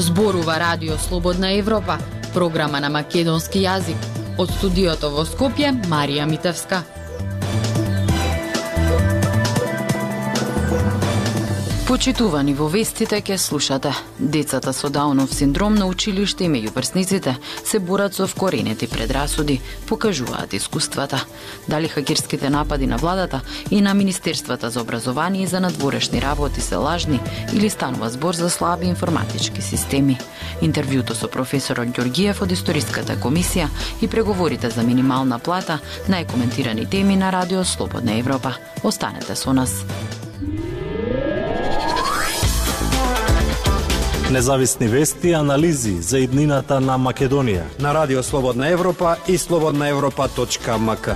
Зборува Радио Слободна Европа, програма на македонски јазик. Од студиото во Скопје, Марија Митевска. Почитувани, во вестите ќе слушате. Децата со Даунов синдром на училиште и меѓуврсниците се борат со вкоренети предрасуди, покажуваат искуствата. Дали хакерските напади на владата и на Министерствата за образование и за надворешни работи се лажни или станува збор за слаби информатички системи? Интервјуто со професорот Ѓоргиев од Историската комисија и преговорите за минимална плата, најкоментирани теми на Радио Слободна Европа. Останете со нас. Независни вести и анализи за иднината на Македонија на Радио Слободна Европа и slobodnaevropa.mk.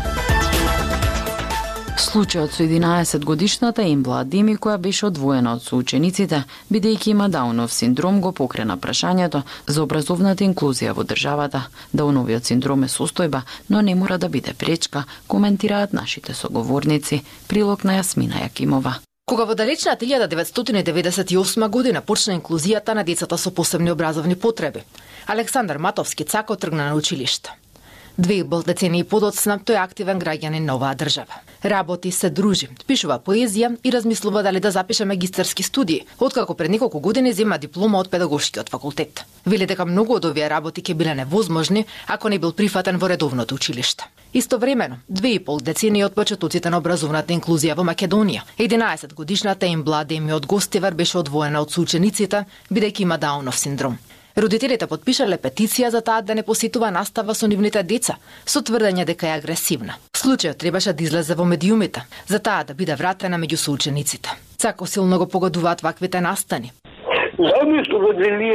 Случајот со 11-годишната Ембла Адеми, која беше одвоена од соучениците, бидејќи има Даунов синдром, го покрена прашањето за образовната инклузија во државата. Дауновиот синдром е состојба, но не мора да биде пречка, коментираат нашите соговорници. Прилог на Јасмина Јакимова. Кога во далечната 1998 година почна инклузијата на децата со посебни образовни потреби, Александар Матовски Цако тргна на училиште. 2,5 децении подоцна тој е активен граѓанин на оваа држава. Работи, се дружи, пишува поезија и размислува дали да запише магистарски студии, откако пред неколку години зема диплома од педагошкиот факултет. Вели дека многу од овие работи ќе биле невозможни ако не бил прифатен во редовното училиште. Истовремено, 2,5 децении од почетоците на образовната инклузија во Македонија, 11-годишната Ембла Адеми од Гостивар беше одвоена од соучениците, бидејќи има Даунов синдром. Родителите потпишале петиција за таа да не посетува настава со нивните деца, со тврдење дека е агресивна. Случајот требаше да излезе во медиумите, за таа да биде вратена меѓу соучениците. Цако силно го погодуваат ваквите настани. Замисто во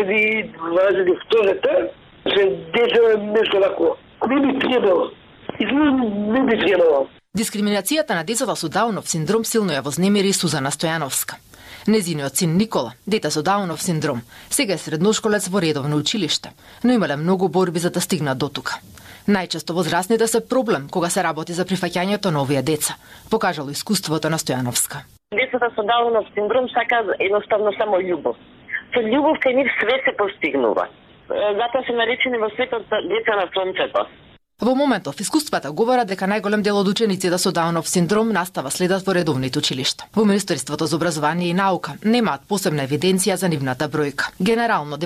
2022 се дешава нешто тако. Не би требало. Не би требало. Дискриминацијата на децата со Даунов синдром силно ја вознемири Сузана Стојановска. Незиниот син Никола, дете со Даунов синдром, сега е средношколец во редовно училиште, но имале многу борби за да стигнат до тука. Најчесто возрастните се проблем кога се работи за прифаќањето на овие деца, покажало искуството на Стојановска. Децата со Даунов синдром сакаат едноставно само љубов. Со љубов кај нив све се постигнува. Затоа се наречени во светот деца на сонцето. Во моментов искуствата говорат дека најголем дел од учениците со Даунов синдром настава следат во редовните училишта. Во Министерството за образование и наука немаат посебна евиденција за нивната бројка. Генерално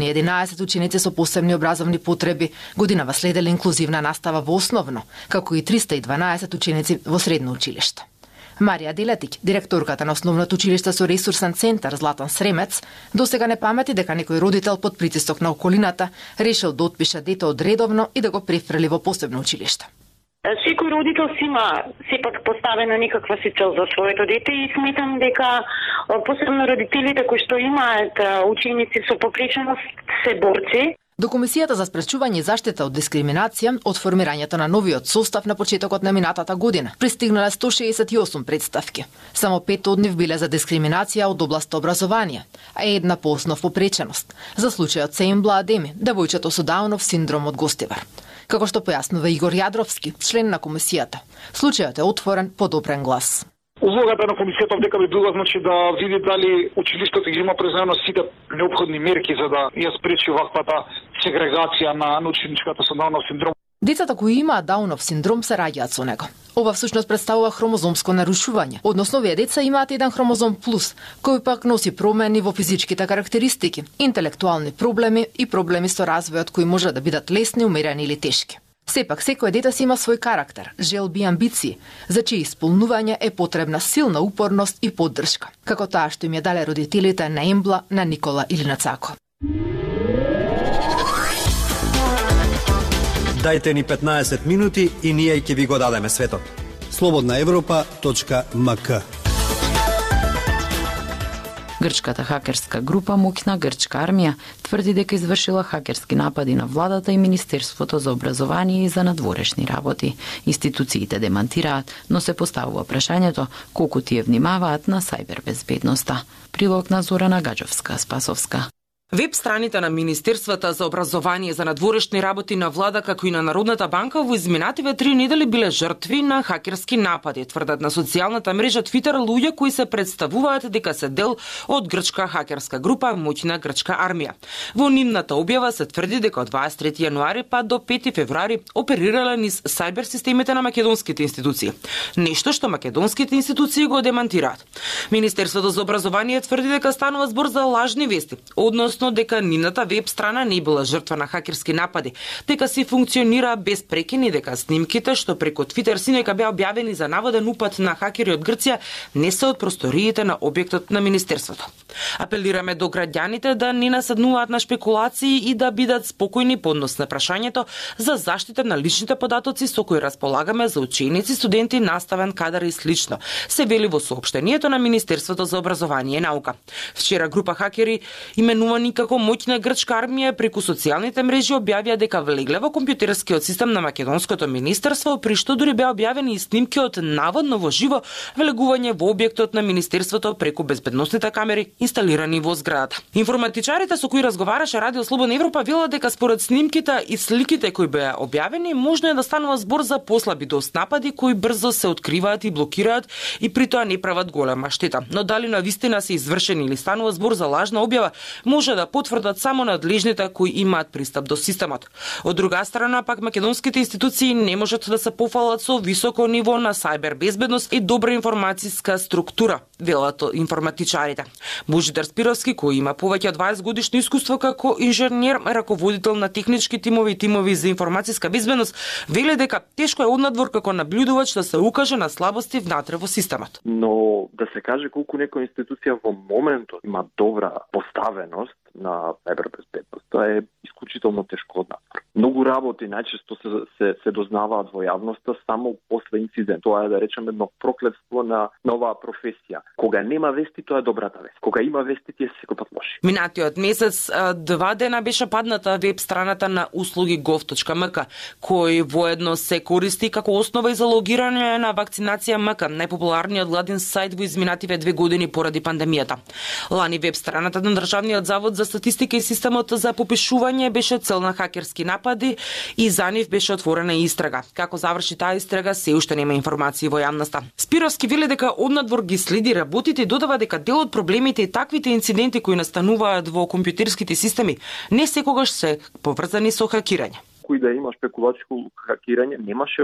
911 ученици со посебни образовни потреби годинава следеле инклузивна настава во основно, како и 312 ученици во средно училиште. Марија Делетик, директорката на основното училиште со ресурсен центар Златан Сремец, досега не памети дека некој родител под притисок на околината решил да отпише дете од редовно и да го префрли во посебно училиште. Секој родител си има сепак поставена некаква си цел за своето дете и сметам дека посебно родителите кои што имаат ученици со попреченост се борци. До Комисијата за спречување и заштита од дискриминација од формирањето на новиот состав на почетокот на минатата година пристигнале 168 представки. Само 5 од нив биле за дискриминација од областа образование, а една по основ попреченост, за случајот се Ембла Адеми, девојчето со Даунов синдром од Гостивар. Како што појаснува Игор Јадровски, член на комисијата, случајот е отворен под опрен глас. Улогата на комисијата дека би била да види дали училиштето ги има преземено сите неопходни мерки за да ја спречи ваквата сегрегација на ученичката со Даунов синдром. Децата кои имаат Даунов синдром се раѓаат со него. Ова всушност представува хромозомско нарушување. Односно, овие деца имаат еден хромозом плюс, кој пак носи промени во физичките карактеристики, интелектуални проблеми и проблеми со развојот кои може да бидат лесни, умерени или тешки. Сепак, секој дете си има свој карактер, желби и амбиции, за чии исполнување е потребна силна упорност и поддршка, како таа што им ја дале родителите на Ембла, на Никола или на Цако. Дајте ни 15 минути и ние ќе ви го дадеме светот. slobodnaevropa.mk. Грчката хакерска група Моќна грчка армија тврди дека извршила хакерски напади на владата и Министерството за образование и за надворешни работи. Институциите демантираат, но се поставува прашањето колку тие внимаваат на сајбер безбедноста. Прилог на Зорана Гаджовска-Спасовска. Веб страните на Министерствата за образование за надворешни работи на влада како и на Народната банка во изминативе 3 недели биле жртви на хакерски напади, тврдат на социјалната мрежа Twitter луѓе кои се представуваат дека се дел од грчка хакерска група Моќна грчка армија. Во нивната објава се тврди дека од 23 јануари па до 5 февруари оперирале низ сајбер системите на македонските институции. Нешто што македонските институции го демантираат. Министерството за образование тврди дека станува збор за лажни вести, односно дека нивната веб страна не била жртва на хакерски напади, дека си функционира без прекини, дека снимките што преку Твитер синека беа објавени за наводен упад на хакери од Грција не се од просториите на објектот на Министерството. Апелираме до граѓаните да не наседнуваат на шпекулации и да бидат спокојни по однос на прашањето за заштита на личните податоци со кои располагаме за ученици, студенти, наставен кадар и слично, се вели во соопштението на Министерството за образование и наука. Вчера група хакери именувани како Моќна грчка армија преку социјалните мрежи објавија дека влегле во компјутерскиот систем на македонското министерство, при што дури беа објавени и снимки од наводно во живо влегување во објектот на министерството преку безбедносните камери инсталирани во зградата. Информатичарите со кои разговараше Радио Слободна Европа велат дека според снимките и сликите кои беа објавени, можно е да станува збор за послаби дост напади кои брзо се откриваат и блокираат и при тоа не прават голема штета. Но дали навистина се извршени или станува збор за лажна објава, може да потврдат само надлежните кои имаат пристап до системот. Од друга страна, пак македонските институции не можат да се пофалат со високо ниво на сајбер безбедност и добра информацијска структура, велат информатичарите. Божидар Спировски, кој има повеќе од 20 годишно искуство како инженер, раководител на технички тимови и тимови за информацијска безбедност, вели дека тешко е однадвор како наблюдувач да се укаже на слабости внатре во системот. Но да се каже колку некоја институција во моментот има добра поставеност на сајбер безбедност, тоа е исклучително тешко однадвор. Многу работи најчесто се дознаваат во јавноста само после инцидент. Тоа е, да речеме, едно проклетство на оваа професија. Кога нема вести, тоа е добрата вест. Кога има вести, тие се секојпат лоши. Минатиот месец 2 дена беше падната веб страната на услуги gov.mk, кој воедно се користи како основа и за логирање на вакцинација МК, најпопуларниот владин сајт во изминативе 2 години поради пандемијата. Лани веб страната на Државниот завод за статистика и системот за попишување беше цел на хакерски напади и за нив беше отворена истрага. Како заврши таа истрага, се уште нема информации во јавноста. Спировски вели дека однадвор ги следи работите и додава дека дел од проблемите и таквите инциденти кои настануваат во компјутерските системи не секогаш се поврзани со хакирање. Кој да има шпекулатско хакирање, немаше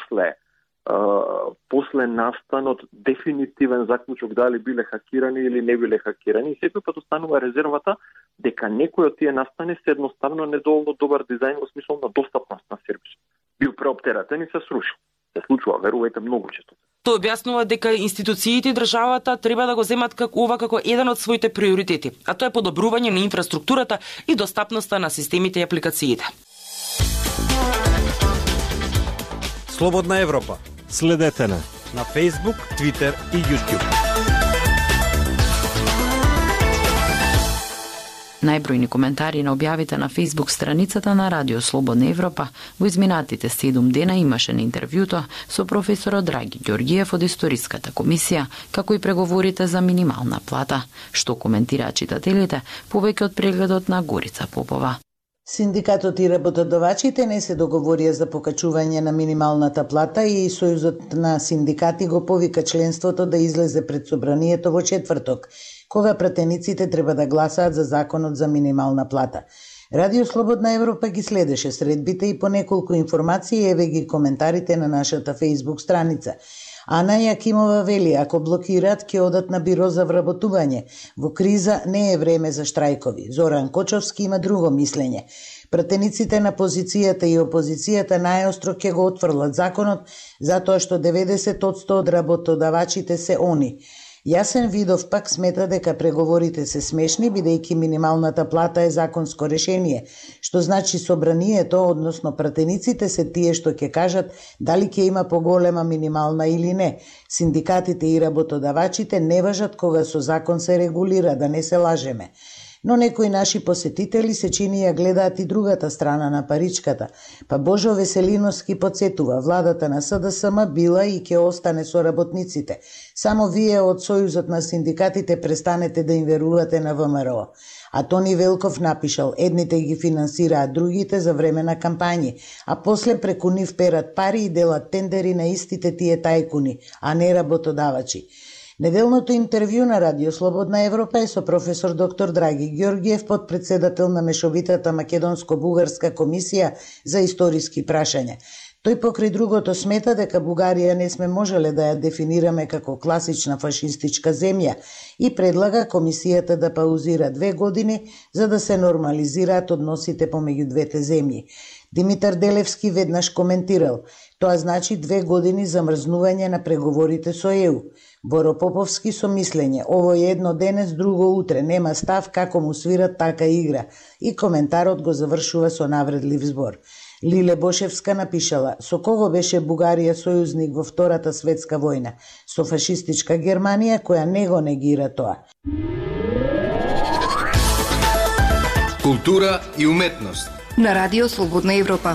после настанот дефинитивен заклучок дали биле хакирани или не биле хакирани. И секој пат останува резервата дека некој од тие настани се едноставно недоволно добар дизајн во смисол на достапност на сервис. Бил преоптератен и се срушил. Се случува, верувајте, многу често. Тој објаснува дека институциите и државата треба да го земат како еден од своите приоритети, а тоа е подобрување на инфраструктурата и достапноста на системите и апликациите. Слободна Европа. Следете на Facebook, Twitter и YouTube. Најбројни коментари на објавите на Facebook страницата на Радио Слободна Европа во изминатите 7 дена имаше на интервјуто со професорот Драги Ѓоргиев од Историската комисија, како и преговорите за минимална плата, што коментираат читателите повеќе од прегледот на Горица Попова. Синдикатот и работодавачите не се договорија за покачување на минималната плата и Сојузот на синдикати го повика членството да излезе пред собранието во четврток, кога пратениците треба да гласаат за законот за минимална плата. Радио Слободна Европа ги следеше средбите и по неколку информации еве ги коментарите на нашата Facebook страница. Ана Јакимова вели, ако блокираат, ќе одат на биро за вработување. Во криза не е време за штрајкови. Зоран Кочовски има друго мислење. Пратениците на позицијата и опозицијата најостро ќе го отфрлат законот, затоа што 90% од работодавачите се они. Јасен Видов пак смета дека преговорите се смешни, бидејќи минималната плата е законско решение, што значи собранието, односно пратениците се тие што ќе кажат дали ќе има поголема минимална или не. Синдикатите и работодавачите не важат кога со закон се регулира, да не се лажеме. Но некои наши посетители се чини ја гледаат и другата страна на паричката. Па Божо Веселиновски подсетува, владата на СДСМ била и ќе остане со работниците. Само вие од Сојузот на синдикатите престанете да им верувате на ВМРО. А Тони Велков напишал, едните ги финансираат другите за време на кампањи, а после преку нив перат пари и делат тендери на истите тие тајкуни, а не работодавачи. Неделното интервју на Радио Слободна Европа е со професор доктор Драги Ѓоргиев, подпредседател на Мешовитата македонско-бугарска комисија за историски прашања. Тој покрај другото смета дека Бугарија не сме можеле да ја дефинираме како класична фашистичка земја и предлага комисијата да паузира 2 години за да се нормализираат односите помеѓу двете земји. Димитар Делевски веднаш коментирал, тоа значи 2 години замрзнување на преговорите со ЕУ. Боро Поповски со мислење, ово е едно денес, друго утре, нема став како му свират така игра, и коментарот го завршува со навредлив збор. Лиле Бошевска напишала, со кого беше Бугарија сојузник во Втората светска војна? Со фашистичка Германија, која не го негира тоа. Култура и уметност на Радио Слободна Европа.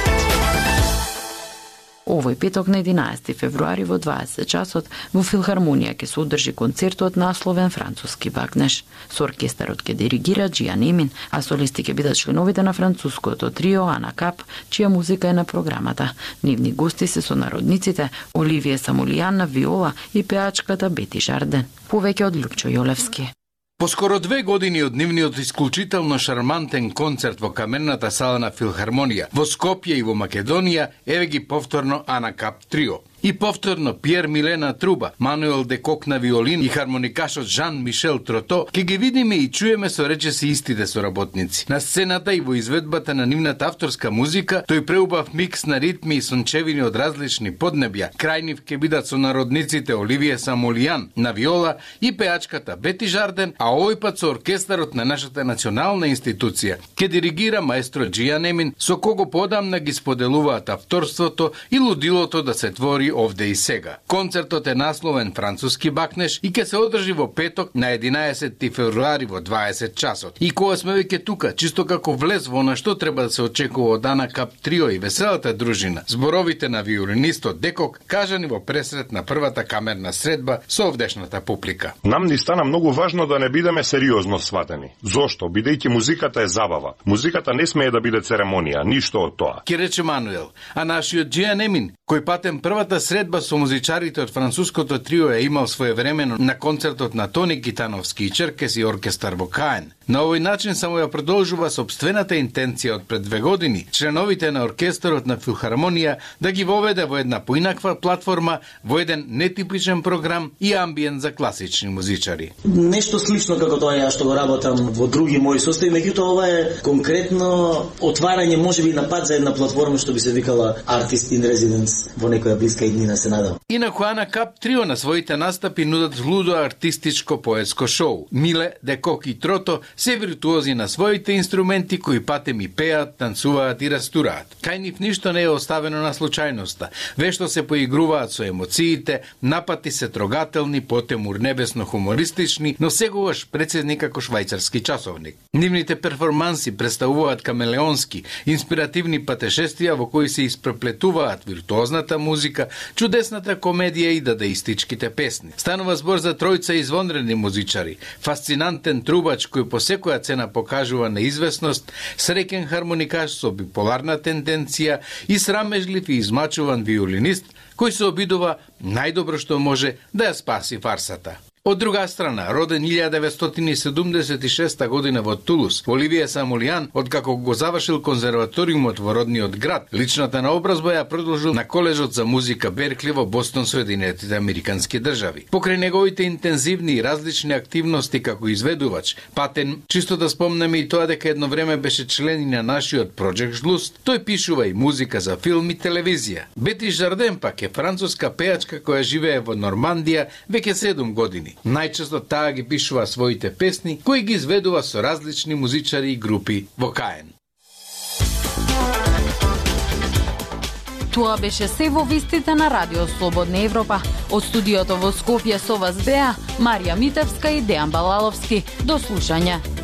Овој петок на 11 февруари во 20 часот во Филхармонија ќе се одржи концертот насловен француски Вагнеш. Со оркестарот ќе диригира Џиан Емин, а солисти ќе бидат членовите на француското трио Ана Кап, чија музика е на програмата. Нивни гости се сонародниците Оливие Самолијан на виола и пеачката Бети Жарден. Повеќе од Лјупчо Јолевски. Поскоро 2 години од нивниот исклучително шармантен концерт во камерната сала на Филхармонија, во Скопје и во Македонија, еве ги повторно Ана Кап трио. И повторно Пиер Милена Труба, Мануел Декок на виолин и хармоникашот Жан Мишел Трото, ке ги видиме и чуеме со речиси истите соработници. На сцената и во изведбата на нивната авторска музика, тој преубав микс на ритми и сончевини од различни поднебја. Крај нив ке бидат сонародниците Оливие Самолијан на виола и пеачката Бети Жарден, а овој пат со оркестарот на нашата национална институција. Ке диригира маестро Џиан Емин, со кого подамна ги споделуваат авторството и лудилото да се твори овде и сега. Концертот е насловен француски Вагнеш и ќе се одржи во петок на 11 февруари во 20 часот. И кога сме веќе тука, чисто како влез во на што треба да се очекува од Ана Кап трио и веселата дружина, зборовите на виолинистот Декок кажани во пресрет на првата камерна средба со овдешната публика. Нам ни стана многу важно да не бидеме сериозно сватени. Зошто? Бидејќи музиката е забава. Музиката не смее да биде церемонија, ништо од тоа. Ке рече Мануел, а нашиот Џиан Емин, кој патем првата средба со музичарите од француското трио е имал своевремено на концертот на Тони Китановски и Черкес и оркестар во Каен. На овој начин само ја продолжува собствената интенција од пред 2 години, членовите на оркестарот на Филхармонија да ги воведе во една поинаква платформа, во еден нетипичен програм и амбиент за класични музичари. Нешто слично како тоа ја што го работам во други мои состои, меѓутоа ова е конкретно отварање можеби на пат за една платформа што би се викала Artist in Residence во некоја блиска иднина, се надам. Инаку Ана Кап трио на своите настапи нудат лудо артистичко поетско шоу. Миле, Декок и Трото се виртуози на своите инструменти кои патем и пеат, танцуваат и растураат. Кај нив ништо не е оставено на случајноста. Вешто се поигруваат со емоциите, напати се трогателни, потем урнебесно хумористични, но сегогаш прецизни како швајцарски часовник. Нивните перформанси представуваат камелеонски, инспиративни патешествија во кои се испреплетуваат виртуозната музика, чудесната комедија и дадаистичките песни. Станува збор за тројца извонредни музичари, фасцинантен трубач кој по секоја цена покажува неизвестност, среќен хармоникаш со биполарна тенденција и срамежлив и измачуван виолинист кој се обидува најдобро што може да ја спаси фарсата. Од друга страна, роден 1976 година во Тулус, Оливие Самолијан, откако го завршил конзерваториумот во родниот град, личната наобразба ја продолжил на колежот за музика Беркли во Бостон, Соединетите Американски држави. Покрај неговите интензивни и различни активности како изведувач, патен, чисто да спомнеме и тоа дека едно време беше член и на нашиот Project Жлуст, тој пишува и музика за филм и телевизија. Бети Жарден пак е француска пеачка која живее во Нормандија веќе 7 години. Најчесто таа ги пишува своите песни, кои ги изведува со различни музичари и групи во Каен. Тоа беше се во вестите на Радио Слободна Европа. Од студиото во Скопје со вас беа Марија Митевска и Дејан Балаловски. До слушање.